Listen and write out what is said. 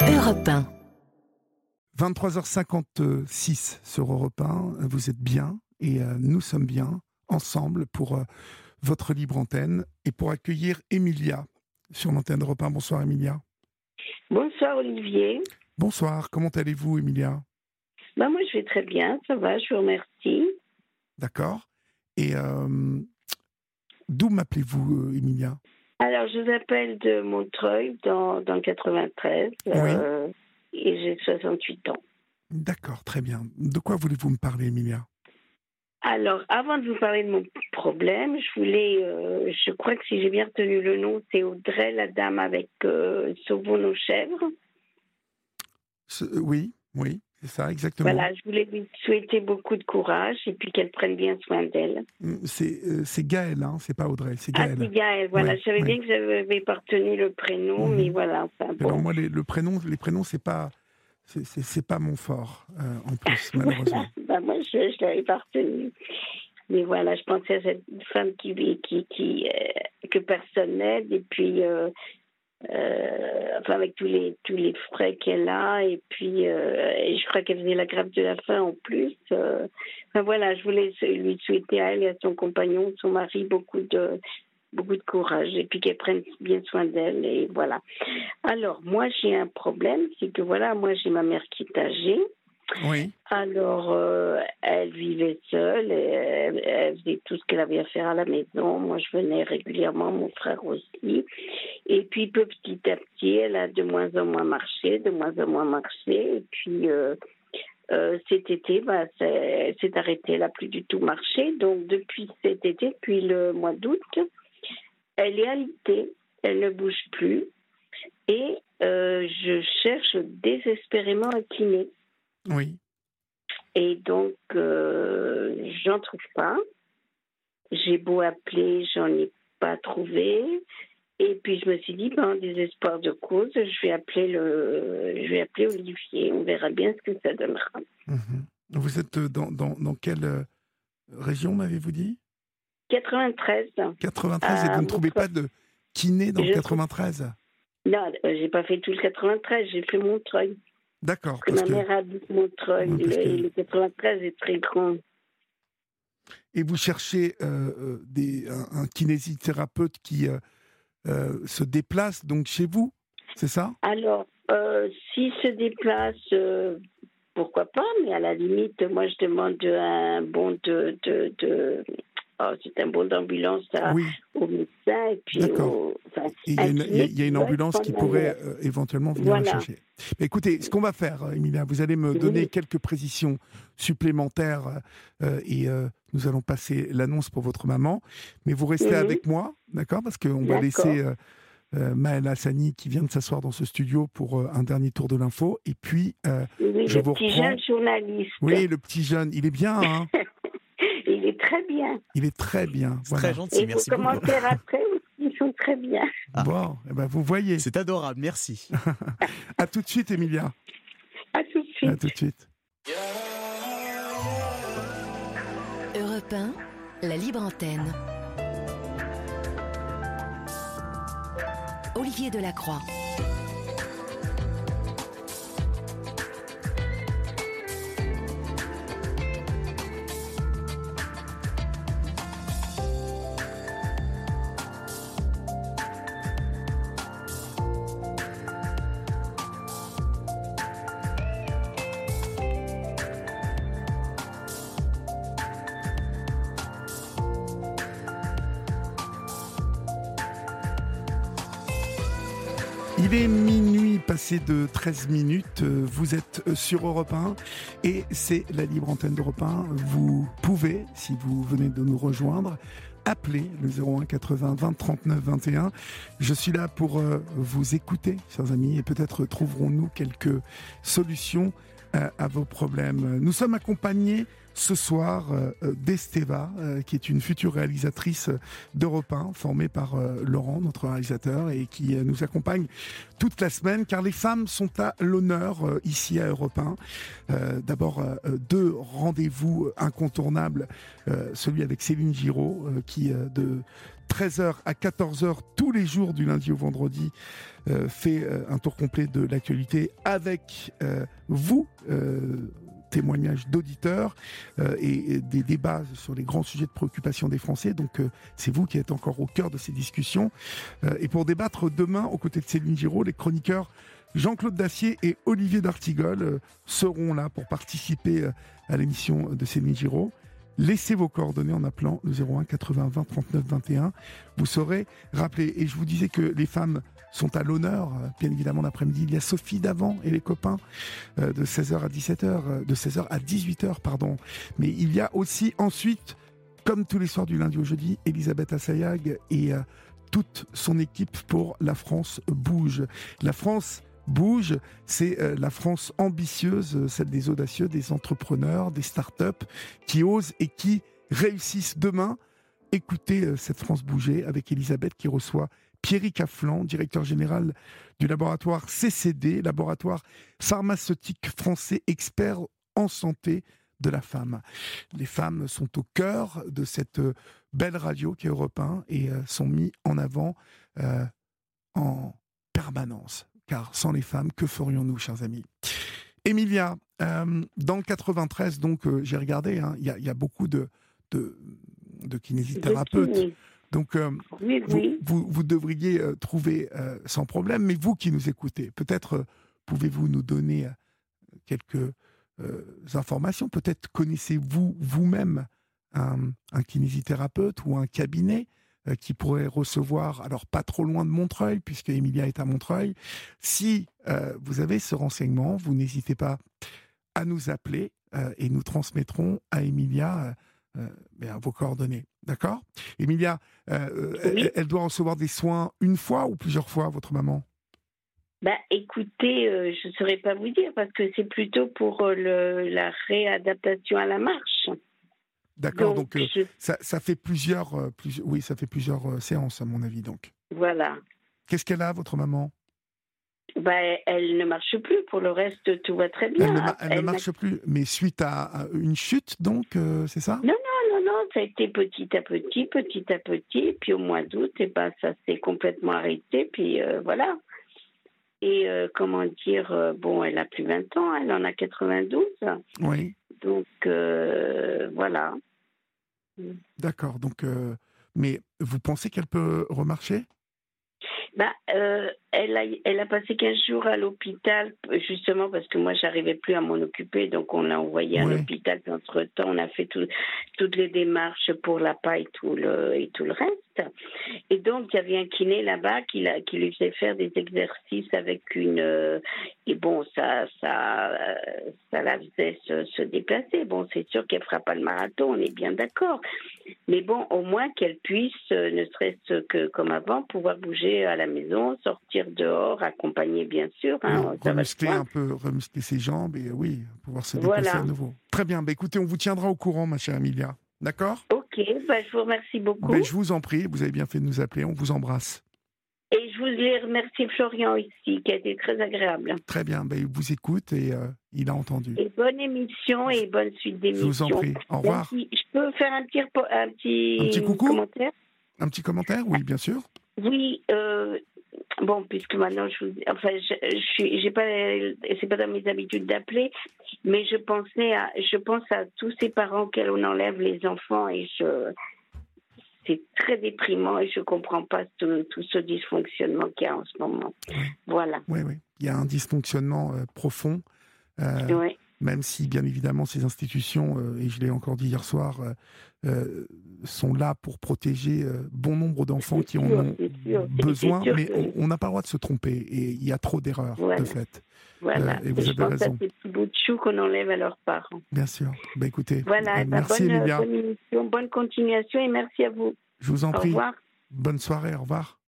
Europe 1. 23h56 sur Europe 1, vous êtes bien et nous sommes bien ensemble pour votre libre antenne et pour accueillir Emilia sur l'antenne d'Europe 1. Bonsoir Emilia. Bonsoir Olivier. Bonsoir, comment allez-vous Emilia? Moi je vais très bien, ça va, je vous remercie. D'accord. Et d'où m'appelez-vous Emilia? Alors je vous appelle de Montreuil dans 93 Oui. Et j'ai 68 ans. D'accord, très bien. De quoi voulez-vous me parler Emilia? Alors avant de vous parler de mon problème, je crois que si j'ai bien retenu le nom, c'est Audrey, la dame avec Sauvons nos chèvres. Oui, c'est ça, exactement. Voilà, je voulais lui souhaiter beaucoup de courage et puis qu'elle prenne bien soin d'elle. C'est Gaëlle, hein, c'est pas Audrey, c'est Gaëlle. Ah, c'est Gaëlle, voilà. Ouais, je savais bien que j'avais pas retenu le prénom, mais voilà. Enfin, bon. Alors moi, les prénoms, c'est pas mon fort, en plus, malheureusement. Moi, je l'avais pas retenu. Mais voilà, je pensais à cette femme que personne n'aide, et puis avec tous les frais qu'elle a, et puis et je crois qu'elle faisait la grève de la faim en plus. Voilà, je voulais lui souhaiter à elle et à son compagnon, son mari, beaucoup de courage, et puis qu'elle prenne bien soin d'elle, et voilà. Alors, moi, j'ai un problème, c'est que moi, j'ai ma mère qui est âgée. Oui. Alors, elle vivait seule, et elle faisait tout ce qu'elle avait à faire à la maison. Moi, je venais régulièrement, mon frère aussi. Et puis, petit à petit, elle a de moins en moins marché. Et puis, cet été, elle s'est arrêtée, elle n'a plus du tout marché. Donc, depuis cet été, depuis le mois d'août, elle est alitée, elle ne bouge plus. Et je cherche désespérément un kiné. Oui. Et donc, j'en trouve pas. J'ai beau appeler, j'en ai pas trouvé. Et puis, je me suis dit, en désespoir de cause, je vais appeler Olivier. On verra bien ce que ça donnera. Mm-hmm. Vous êtes dans quelle région, m'avez-vous dit? 93. 93, et vous ne trouvez pas de kiné dans le 93? Non, j'ai pas fait tout le 93, j'ai fait Montreuil. D'accord. Parce que ma mère habite Montreuil, et le 93 est très grand. Et vous cherchez un kinésithérapeute qui se déplace donc chez vous, c'est ça? Alors, s'il se déplace, pourquoi pas, mais à la limite, moi je demande un bon c'est un bon d'ambulance au médecin, et puis il y a une ambulance qui pourrait éventuellement venir la chercher. Mais écoutez, ce qu'on va faire, Emilia, vous allez me donner quelques précisions supplémentaires et nous allons passer l'annonce pour votre maman. Mais vous restez avec moi, d'accord? Parce qu'on va laisser Maël Hassani qui vient de s'asseoir dans ce studio pour un dernier tour de l'info. Et puis, je vous reprends. Le petit jeune journaliste. Oui, le petit jeune. Il est bien, hein? Il est très bien. Il est très bien. C'est très gentil, et merci beaucoup. Et vos commentaires après, ils sont très bien. Bon, vous voyez. C'est adorable, merci. À tout de suite, Emilia. À tout de suite. À tout de suite. Europe 1, la libre antenne. Olivier Delacroix. Il est minuit passé de 13 minutes, vous êtes sur Europe 1 et c'est la libre antenne d'Europe 1. Vous pouvez, si vous venez de nous rejoindre, appeler le 01 80 20 39 21. Je suis là pour vous écouter, chers amis, et peut-être trouverons-nous quelques solutions à vos problèmes. Nous sommes accompagnés ce soir d'Esteva, qui est une future réalisatrice d'Europe 1, formée par Laurent, notre réalisateur, et qui nous accompagne toute la semaine, car les femmes sont à l'honneur ici à Europe 1. D'abord, 2 rendez-vous incontournables, celui avec Céline Giraud, qui de 13h à 14h tous les jours du lundi au vendredi fait un tour complet de l'actualité avec vous, témoignages d'auditeurs et des débats sur les grands sujets de préoccupation des Français. Donc c'est vous qui êtes encore au cœur de ces discussions. Et pour débattre demain, aux côtés de Céline Giraud, les chroniqueurs Jean-Claude Dacier et Olivier d'Artigol seront là pour participer à l'émission de Céline Giraud. Laissez vos coordonnées en appelant le 01 80 20 39 21. Vous saurez rappeler. Et je vous disais que les femmes sont à l'honneur, bien évidemment, l'après-midi. Il y a Sophie Davant et les copains de 16h à 17h, de 16h à 18h, pardon. Mais il y a aussi ensuite, comme tous les soirs du lundi au jeudi, Elisabeth Assayag et toute son équipe pour La France bouge. La France bouge, c'est la France ambitieuse, celle des audacieux, des entrepreneurs, des start-up qui osent et qui réussissent demain. Écoutez cette France bouger avec Elisabeth qui reçoit Pierry Caflan, directeur général du laboratoire CCD, laboratoire pharmaceutique français expert en santé de la femme. Les femmes sont au cœur de cette belle radio qui est Europe 1 et sont mis en avant en permanence. Car sans les femmes, que ferions-nous, chers amis ? Emilia, dans le 93, donc j'ai regardé, il y a beaucoup de kinésithérapeutes. Donc, oui. Vous devriez trouver sans problème, mais vous qui nous écoutez, peut-être pouvez-vous nous donner quelques informations, peut-être connaissez-vous vous-même un kinésithérapeute ou un cabinet qui pourrait recevoir, alors pas trop loin de Montreuil, puisque Emilia est à Montreuil. Si vous avez ce renseignement, vous n'hésitez pas à nous appeler et nous transmettrons à Emilia vos coordonnées. D'accord ? Emilia, oui. Elle doit recevoir des soins une fois ou plusieurs fois, votre maman ? Écoutez, je ne saurais pas vous dire, parce que c'est plutôt pour la réadaptation à la marche. D'accord, donc ça fait plusieurs séances, à mon avis, donc. Voilà. Qu'est-ce qu'elle a, votre maman ? Elle ne marche plus. Pour le reste, tout va très bien. Elle ne marche plus, mais suite à une chute, donc, c'est ça ? Non, ça a été petit à petit. Puis au mois d'août, ça s'est complètement arrêté. Puis voilà. Et elle a plus 20 ans, elle en a 92. Oui. Donc, voilà. D'accord, donc, mais vous pensez qu'elle peut remarcher ? Elle a passé 15 jours à l'hôpital, justement parce que moi, j'arrivais plus à m'en occuper, donc on l'a envoyée à l'hôpital. Entre-temps, on a fait toutes les démarches pour l'APA et tout le reste. Et donc, il y avait un kiné là-bas qui lui faisait faire des exercices avec une... ça la faisait se déplacer. Bon, c'est sûr qu'elle ne fera pas le marathon, on est bien d'accord. Mais bon, au moins qu'elle puisse, ne serait-ce que comme avant, pouvoir bouger à la maison, sortir dehors, accompagner bien sûr. Remuscler ses jambes et pouvoir se déplacer à nouveau. Très bien, écoutez, on vous tiendra au courant, ma chère Emilia. D'accord ? Ok, je vous remercie beaucoup. Je vous en prie, vous avez bien fait de nous appeler, on vous embrasse. Et je voulais remercier Florian ici, qui a été très agréable. Très bien, il vous écoute et il a entendu. Et bonne émission et bonne suite d'émission. Je vous en prie, au revoir. Merci. Je peux faire un petit coucou commentaire ? Un petit commentaire, oui, bien sûr. Oui, puisque maintenant c'est pas dans mes habitudes d'appeler, mais je pense à tous ces parents auxquels on enlève les enfants et c'est très déprimant et je comprends pas tout ce dysfonctionnement qu'il y a en ce moment. Voilà. Oui, il y a un dysfonctionnement profond. Même si, bien évidemment, ces institutions, et je l'ai encore dit hier soir, sont là pour protéger bon nombre d'enfants qui en ont besoin, mais on n'a pas le droit de se tromper, et il y a trop d'erreurs, de fait. Voilà, et vous avez raison. C'est ces petits bouts de chou qu'on enlève à leurs parents. Bien sûr. Écoutez, voilà, merci Emilia. Bonne émission, bonne continuation, et merci à vous. Je vous en prie. Au revoir. Bonne soirée, au revoir.